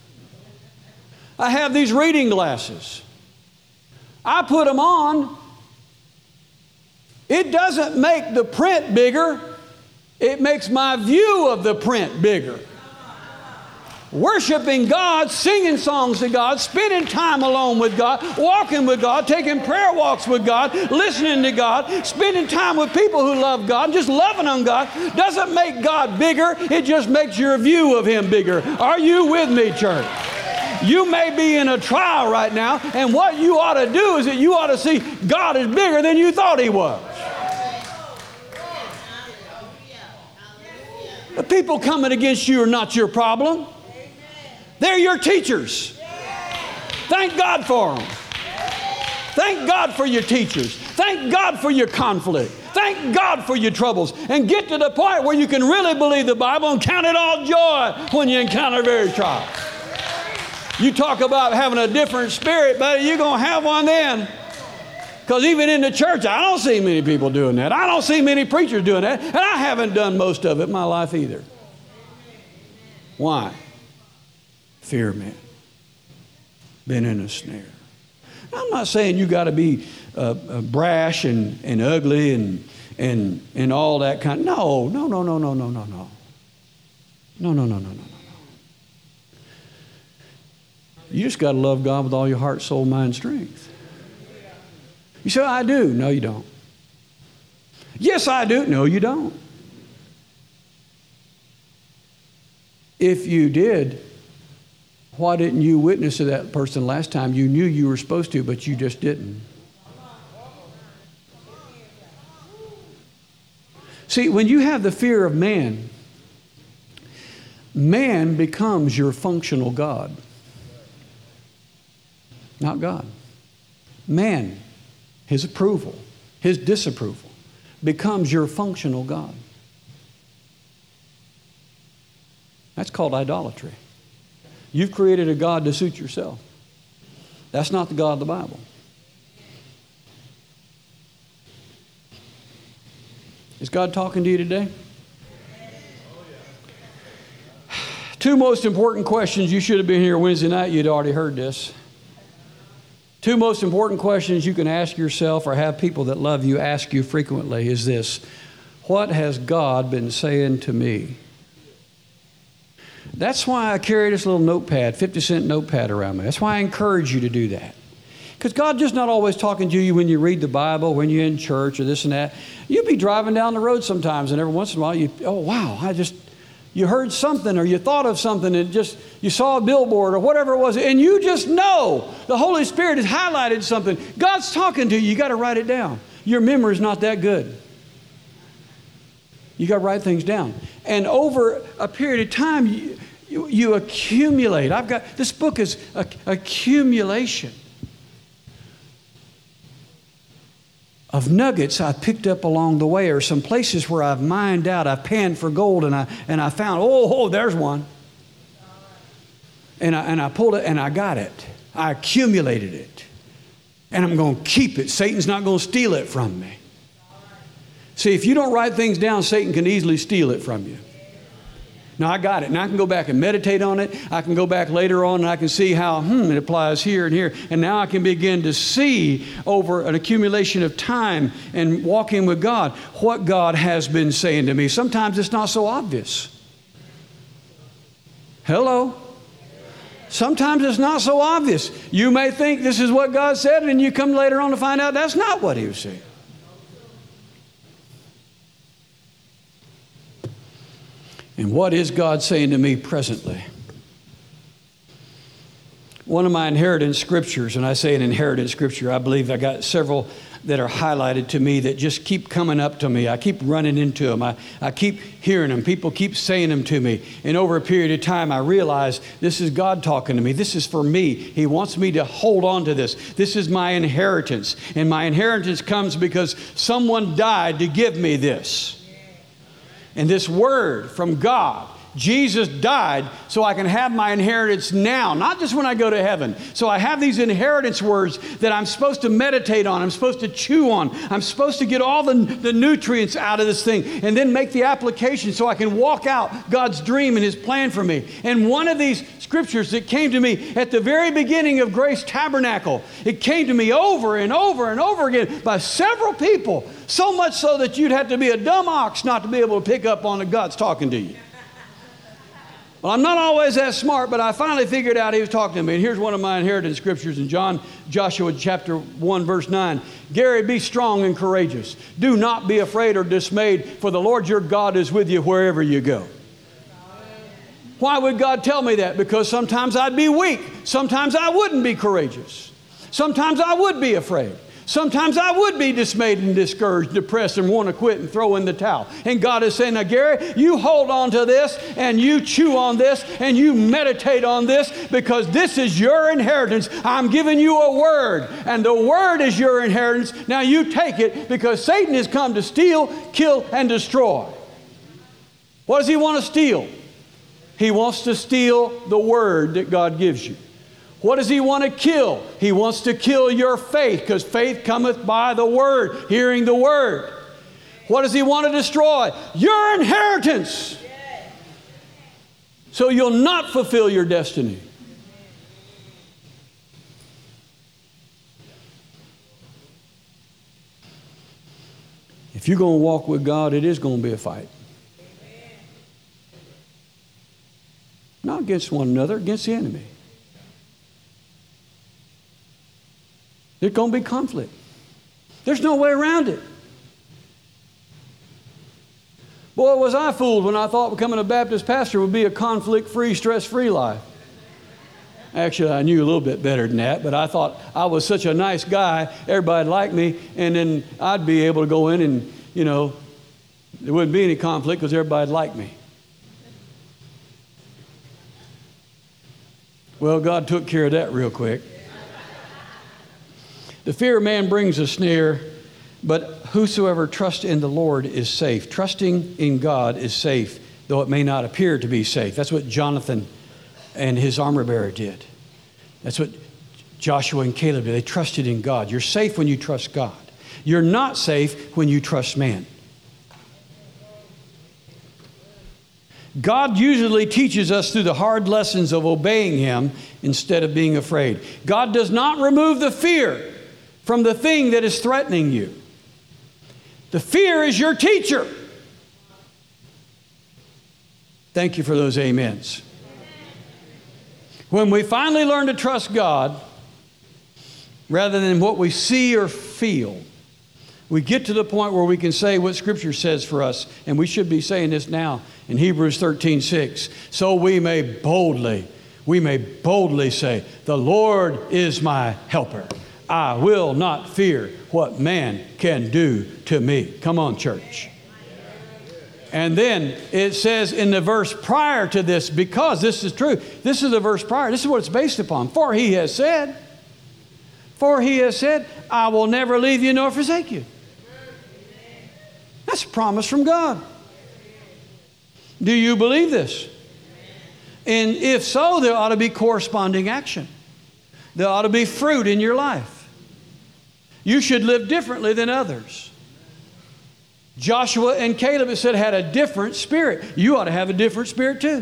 I have these reading glasses. I put them on. It doesn't make the print bigger. It makes my view of the print bigger. Worshiping God, singing songs to God, spending time alone with God, walking with God, taking prayer walks with God, listening to God, spending time with people who love God, just loving on God, doesn't make God bigger. It just makes your view of Him bigger. Are you with me, church? You may be in a trial right now, and what you ought to do is that you ought to see God is bigger than you thought He was. The people coming against you are not your problem. They're your teachers. Thank God for them. Thank God for your teachers. Thank God for your conflict. Thank God for your troubles. And get to the point where you can really believe the Bible and count it all joy when you encounter various trials. You talk about having a different spirit, buddy, you're going to have one then. Because even in the church, I don't see many people doing that. I don't see many preachers doing that. And I haven't done most of it in my life either. Why? Fear, man. Been in a snare. I'm not saying you got to be uh, uh, brash and, and ugly and, and, and all that kind. No, no, no, no, no, no, no, no. No, no, no, no, no, no. You just got to love God with all your heart, soul, mind, strength. You say, I do. No, you don't. Yes, I do. No, you don't. If you did, why didn't you witness to that person last time? You knew you were supposed to, but you just didn't. See, when you have the fear of man, man becomes your functional God. Not God. Man, his approval, his disapproval, becomes your functional God. That's called idolatry. You've created a God to suit yourself. That's not the God of the Bible. Is God talking to you today? Two most important questions. You should have been here Wednesday night. You'd already heard this. Two most important questions you can ask yourself or have people that love you ask you frequently is this: what has God been saying to me? That's why I carry this little notepad, fifty cent notepad around me. That's why I encourage you to do that. Because God's just not always talking to you when you read the Bible, when you're in church or this and that. You'll be driving down the road sometimes, and every once in a while you, oh wow, I just, you heard something or you thought of something and just, you saw a billboard or whatever it was, and you just know the Holy Spirit has highlighted something. God's talking to you. You got to write it down. Your memory's not that good. You got to write things down. And over a period of time, you, you, you accumulate. I've got, this book is a, accumulation of nuggets I picked up along the way, or some places where I've mined out, I've panned for gold, and I and I found, oh, oh, there's one. And I and I pulled it and I got it. I accumulated it. And I'm going to keep it. Satan's not going to steal it from me. See, if you don't write things down, Satan can easily steal it from you. Now, I got it. Now, I can go back and meditate on it. I can go back later on and I can see how, hmm, it applies here and here. And now I can begin to see over an accumulation of time and walking with God what God has been saying to me. Sometimes it's not so obvious. Hello? Sometimes it's not so obvious. You may think this is what God said, and you come later on to find out that's not what He was saying. And what is God saying to me presently? One of my inheritance scriptures, and I say an inheritance scripture, I believe I got several that are highlighted to me that just keep coming up to me. I keep running into them. I, I keep hearing them. People keep saying them to me. And over a period of time, I realize this is God talking to me. This is for me. He wants me to hold on to this. This is my inheritance. And my inheritance comes because someone died to give me this. And this word from God Jesus died so I can have my inheritance now, not just when I go to heaven. So I have these inheritance words that I'm supposed to meditate on. I'm supposed to chew on. I'm supposed to get all the, the nutrients out of this thing and then make the application so I can walk out God's dream and His plan for me. And one of these scriptures that came to me at the very beginning of Grace Tabernacle, it came to me over and over and over again by several people, so much so that you'd have to be a dumb ox not to be able to pick up on that God's talking to you. Well, I'm not always that smart, but I finally figured out He was talking to me. And here's one of my inheritance scriptures in John, Joshua chapter one, verse nine. Gary, be strong and courageous. Do not be afraid or dismayed, for the Lord your God is with you wherever you go. Why would God tell me that? Because sometimes I'd be weak. Sometimes I wouldn't be courageous. Sometimes I would be afraid. Sometimes I would be dismayed and discouraged, depressed, and want to quit and throw in the towel. And God is saying, now, Gary, you hold on to this, and you chew on this, and you meditate on this, because this is your inheritance. I'm giving you a word, and the word is your inheritance. Now you take it, because Satan has come to steal, kill, and destroy. What does he want to steal? He wants to steal the word that God gives you. What does he want to kill? He wants to kill your faith, because faith cometh by the word, hearing the word. What does he want to destroy? Your inheritance. So you'll not fulfill your destiny. If you're going to walk with God, it is going to be a fight. Not against one another, against the enemy. There's going to be conflict. There's no way around it. Boy, was I fooled when I thought becoming a Baptist pastor would be a conflict-free, stress-free life. Actually, I knew a little bit better than that, but I thought I was such a nice guy, everybody liked me, and then I'd be able to go in and, you know, there wouldn't be any conflict because everybody liked me. Well, God took care of that real quick. The fear of man brings a snare, but whosoever trusts in the Lord is safe. Trusting in God is safe, though it may not appear to be safe. That's what Jonathan and his armor bearer did. That's what Joshua and Caleb did. They trusted in God. You're safe when you trust God. You're not safe when you trust man. God usually teaches us through the hard lessons of obeying Him instead of being afraid. God does not remove the fear from the thing that is threatening you. The fear is your teacher. Thank you for those amens. When we finally learn to trust God rather than what we see or feel, we get to the point where we can say what Scripture says for us, and we should be saying this now in Hebrews thirteen six. So we may boldly, we may boldly say, the Lord is my helper. I will not fear what man can do to me. Come on, church. And then it says in the verse prior to this, because this is true, this is the verse prior, this is what it's based upon. For he has said, for he has said, I will never leave you nor forsake you. That's a promise from God. Do you believe this? And if so, there ought to be corresponding action. There ought to be fruit in your life. You should live differently than others. Joshua and Caleb, it said, had a different spirit. You ought to have a different spirit too.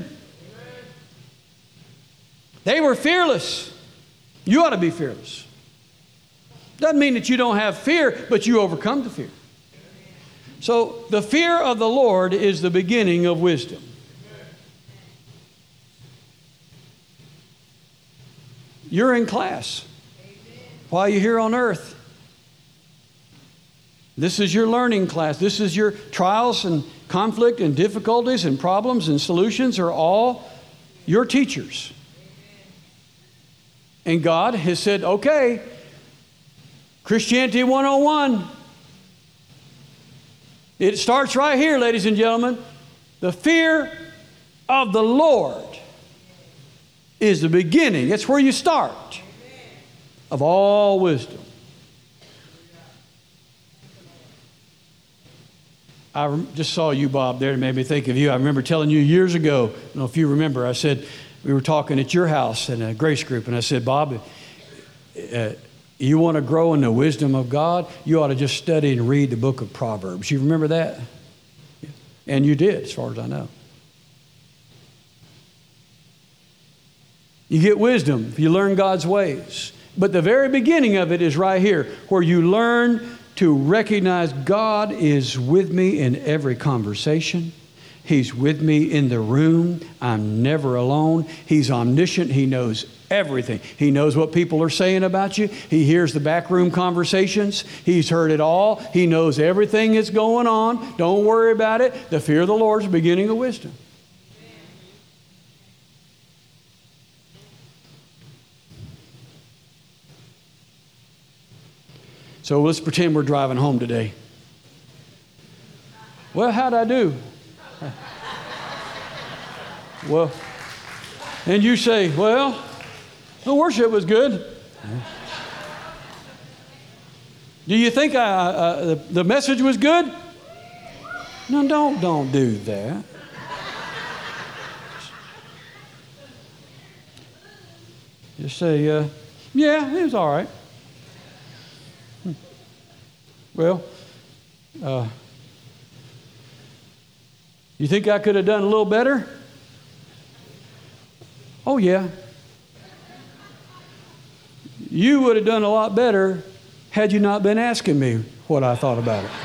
They were fearless. You ought to be fearless. Doesn't mean that you don't have fear, but you overcome the fear. So the fear of the Lord is the beginning of wisdom. You're in class while you're here on earth. This is your learning class. This is your trials and conflict and difficulties and problems and solutions are all your teachers. And God has said, okay, Christianity one oh one. It starts right here, ladies and gentlemen. The fear of the Lord is the beginning. It's where you start of all wisdom. I rem- just saw you, Bob, there. It made me think of you. I remember telling you years ago, I don't know if you remember, I said, we were talking at your house in a grace group, and I said, Bob, uh, you want to grow in the wisdom of God, you ought to just study and read the book of Proverbs. You remember that? And you did, as far as I know. You get wisdom if you learn God's ways. But the very beginning of it is right here, where you learn to recognize God is with me in every conversation. He's with me in the room. I'm never alone. He's omniscient. He knows everything. He knows what people are saying about you. He hears the backroom conversations. He's heard it all. He knows everything that's going on. Don't worry about it. The fear of the Lord is the beginning of wisdom. So let's pretend we're driving home today. Well, how'd I do? Well, and you say, well, the worship was good. Do you think I, uh, the, the message was good? No, don't, don't do that. Just say, uh, yeah, it was all right. Well, uh, you think I could have done a little better? Oh, yeah. You would have done a lot better had you not been asking me what I thought about it.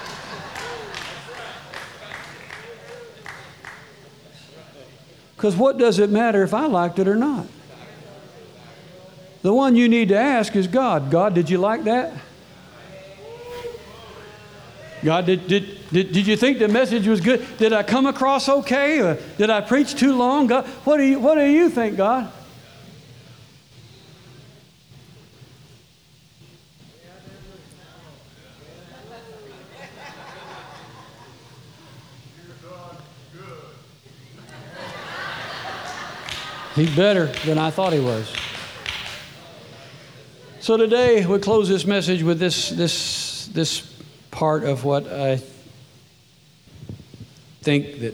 Because what does it matter if I liked it or not? The one you need to ask is God. God, did you like that? God, did, did, did, did you think the message was good? Did I come across okay? Or did I preach too long? God, what do you, what do you think, God? He's better than I thought he was. So today we close this message with this this this part of what I think that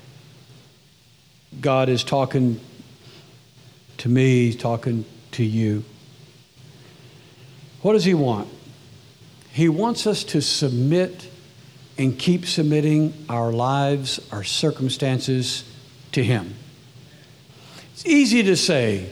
God is talking to me, He's talking to you. What does He want? He wants us to submit and keep submitting our lives, our circumstances to Him. It's easy to say.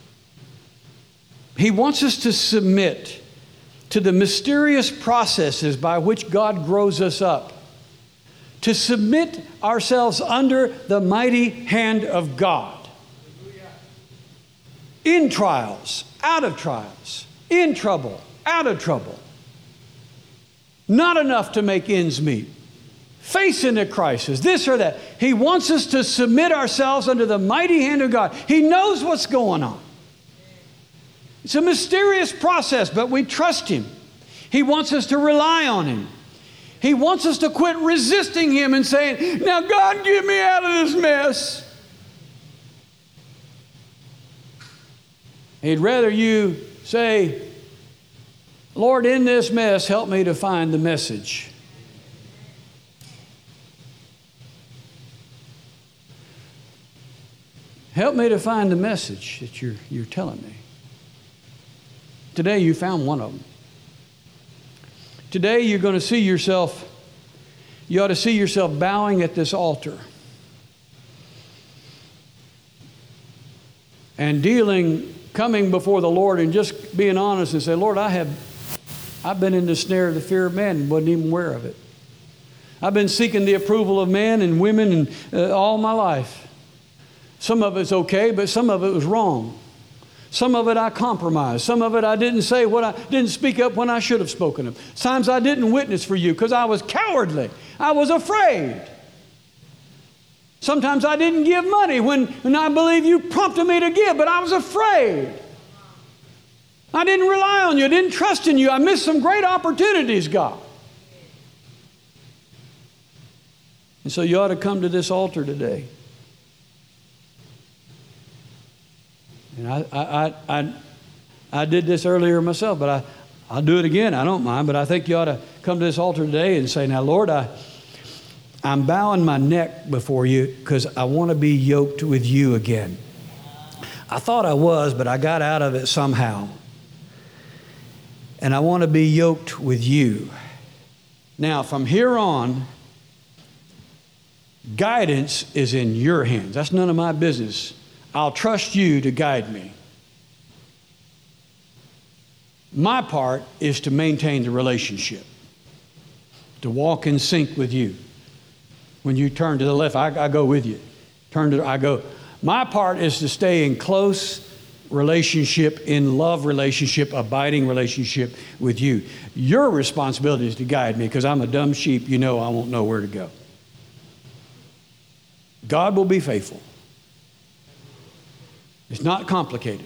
He wants us to submit to the mysterious processes by which God grows us up, to submit ourselves under the mighty hand of God. In trials, out of trials, in trouble, out of trouble. Not enough to make ends meet. Facing a crisis, this or that. He wants us to submit ourselves under the mighty hand of God. He knows what's going on. It's a mysterious process, but we trust Him. He wants us to rely on Him. He wants us to quit resisting Him and saying, now God, get me out of this mess. He'd rather you say, Lord, in this mess, help me to find the message. Help me to find the message that you're, you're telling me. Today you found one of them. Today you're going to see yourself, you ought to see yourself bowing at this altar and dealing, coming before the Lord and just being honest and say, Lord, I have, I've been in the snare of the fear of man and wasn't even aware of it. I've been seeking the approval of men and women and uh, all my life. Some of it's okay, but some of it was wrong. Some of it I compromised. Some of it I didn't say what I didn't speak up when I should have spoken up. Times I didn't witness for you because I was cowardly. I was afraid. Sometimes I didn't give money when, when I believe you prompted me to give, but I was afraid. I didn't rely on you. I didn't trust in you. I missed some great opportunities, God. And so you ought to come to this altar today. And I, I, I, I did this earlier myself, but I, I'll do it again. I don't mind, but I think you ought to come to this altar today and say, now, Lord, I, I'm bowing my neck before you because I want to be yoked with you again. I thought I was, but I got out of it somehow. And I want to be yoked with you. Now, from here on, guidance is in your hands. That's none of my business. I'll trust you to guide me. My part is to maintain the relationship, to walk in sync with you. When you turn to the left, I, I go with you. Turn to, I go. My part is to stay in close relationship, in love relationship, abiding relationship with you. Your responsibility is to guide me because I'm a dumb sheep. You know I won't know where to go. God will be faithful. It's not complicated.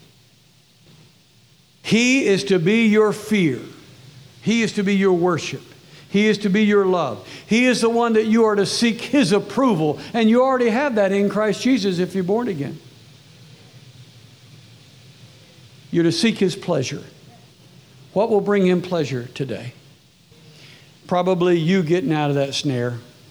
He is to be your fear. He is to be your worship. He is to be your love. He is the one that you are to seek His approval. And you already have that in Christ Jesus if you're born again. You're to seek His pleasure. What will bring Him pleasure today? Probably you getting out of that snare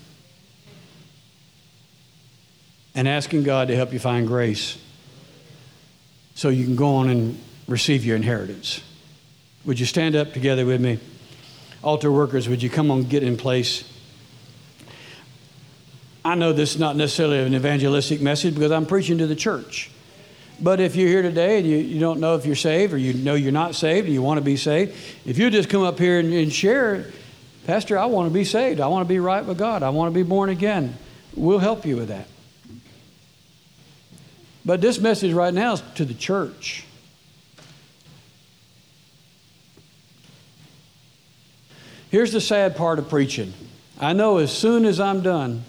and asking God to help you find grace so you can go on and receive your inheritance. Would you stand up together with me? Altar workers, would you come on, get in place? I know this is not necessarily an evangelistic message because I'm preaching to the church. But if you're here today and you, you don't know if you're saved or you know you're not saved and you want to be saved, if you just come up here and, and share, Pastor, I want to be saved. I want to be right with God. I want to be born again. We'll help you with that. But this message right now is to the church. Here's the sad part of preaching. I know as soon as I'm done,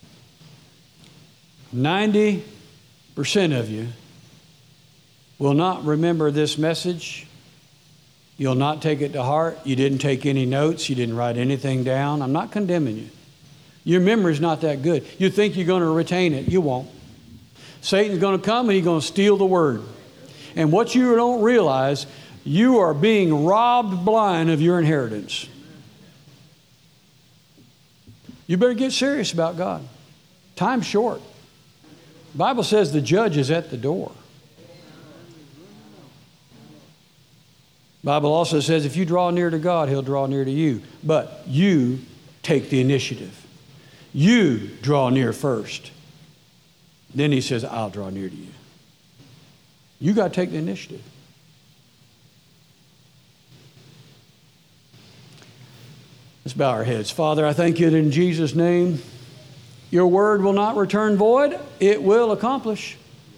ninety percent of you will not remember this message. You'll not take it to heart. You didn't take any notes. You didn't write anything down. I'm not condemning you. Your memory's not that good. You think you're going to retain it. You won't. Satan's going to come and he's going to steal the word. And what you don't realize, you are being robbed blind of your inheritance. You better get serious about God. Time's short. The Bible says the judge is at the door. The Bible also says if you draw near to God, He'll draw near to you. But you take the initiative. You draw near first. Then He says, I'll draw near to you. You got to take the initiative. Let's bow our heads. Father, I thank you that in Jesus' name, your word will not return void. It will accomplish.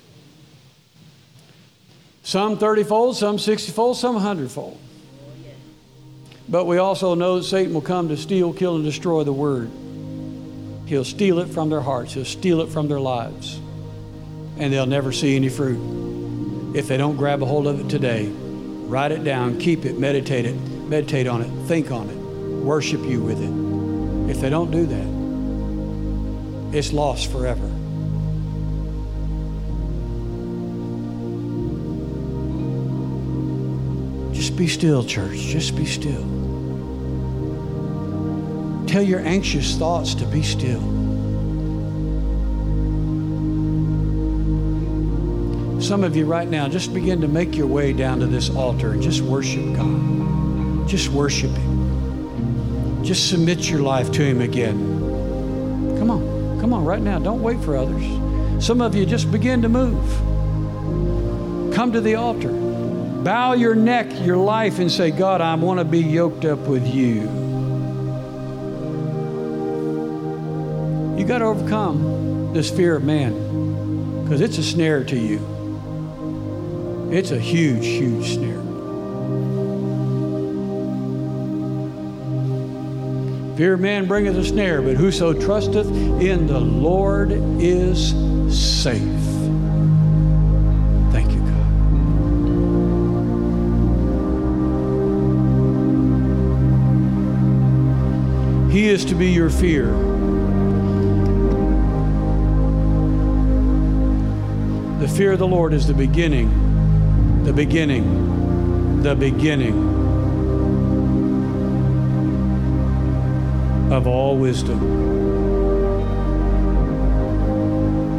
Some thirty-fold, some sixty-fold, some one hundred-fold. But we also know that Satan will come to steal, kill, and destroy the word. He'll steal it from their hearts. He'll steal it from their lives. And they'll never see any fruit. If they don't grab a hold of it today, write it down, keep it, meditate it, meditate on it, think on it. Worship you with it. If they don't do that, it's lost forever. Just be still, church. Just be still. Tell your anxious thoughts to be still. Some of you right now, just begin to make your way down to this altar and just worship God. Just worship Him. Just submit your life to Him again. Come on. Come on right now. Don't wait for others. Some of you just begin to move. Come to the altar. Bow your neck, your life, and say, God, I want to be yoked up with you. You got to overcome this fear of man because it's a snare to you. It's a huge, huge snare. Fear of man bringeth a snare, but whoso trusteth in the Lord is safe. Thank you, God. He is to be your fear. The fear of the Lord is the beginning, the beginning, the beginning of all wisdom.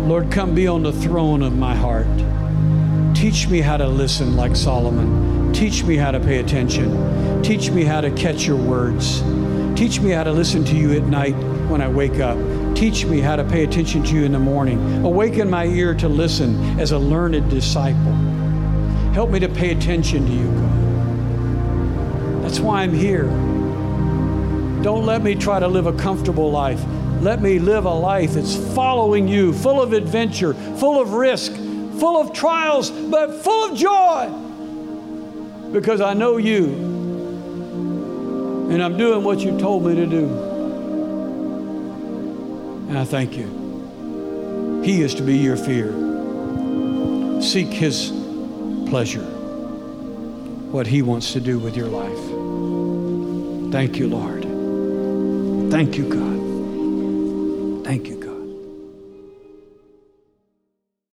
Lord, come be on the throne of my heart. Teach me how to listen like Solomon. Teach me how to pay attention. Teach me how to catch your words. Teach me how to listen to you at night when I wake up. Teach me how to pay attention to you in the morning. Awaken my ear to listen as a learned disciple. Help me to pay attention to you, God. That's why I'm here. Don't let me try to live a comfortable life. Let me live a life that's following you, full of adventure, full of risk, full of trials, but full of joy. Because I know you, and I'm doing what you told me to do. And I thank you. He is to be your fear. Seek His pleasure, what He wants to do with your life. Thank you, Lord. Thank you, God. Thank you.